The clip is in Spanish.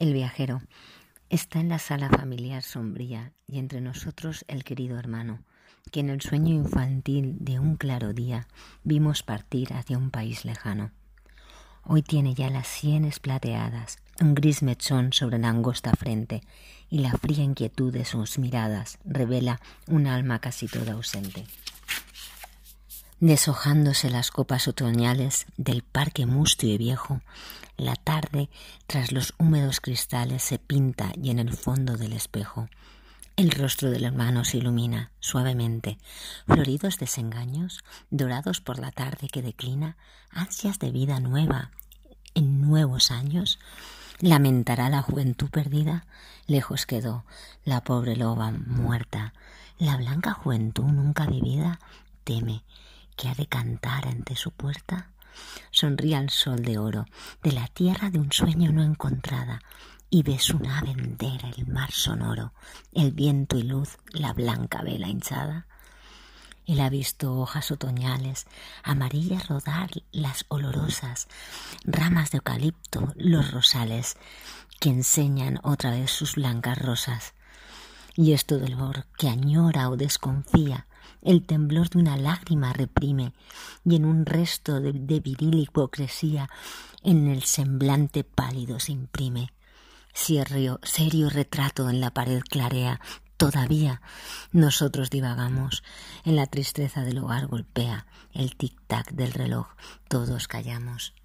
El viajero está en la sala familiar sombría y entre nosotros el querido hermano, que en el sueño infantil de un claro día vimos partir hacia un país lejano. Hoy tiene ya las sienes plateadas, un gris mechón sobre la angosta frente, y la fría inquietud de sus miradas revela un alma casi toda ausente. Deshojándose las copas otoñales del parque mustio y viejo, la tarde tras los húmedos cristales se pinta y en el fondo del espejo el rostro del hermano se ilumina suavemente, floridos desengaños, dorados por la tarde que declina, ansias de vida nueva en nuevos años. Lamentará la juventud perdida, lejos quedó la pobre loba muerta, la blanca juventud nunca vivida teme que ha de cantar ante su puerta. Sonríe al sol de oro de la tierra de un sueño no encontrada, y ve su nave entera, el mar sonoro, el viento y luz, la blanca vela hinchada. Él ha visto hojas otoñales, amarillas rodar las olorosas ramas de eucalipto, los rosales, que enseñan otra vez sus blancas rosas. Y esto dolor que añora o desconfía, el temblor de una lágrima reprime, y en un resto de viril hipocresía en el semblante pálido se imprime. Serio retrato en la pared clarea, todavía nosotros divagamos, en la tristeza del hogar golpea el tic-tac del reloj, todos callamos.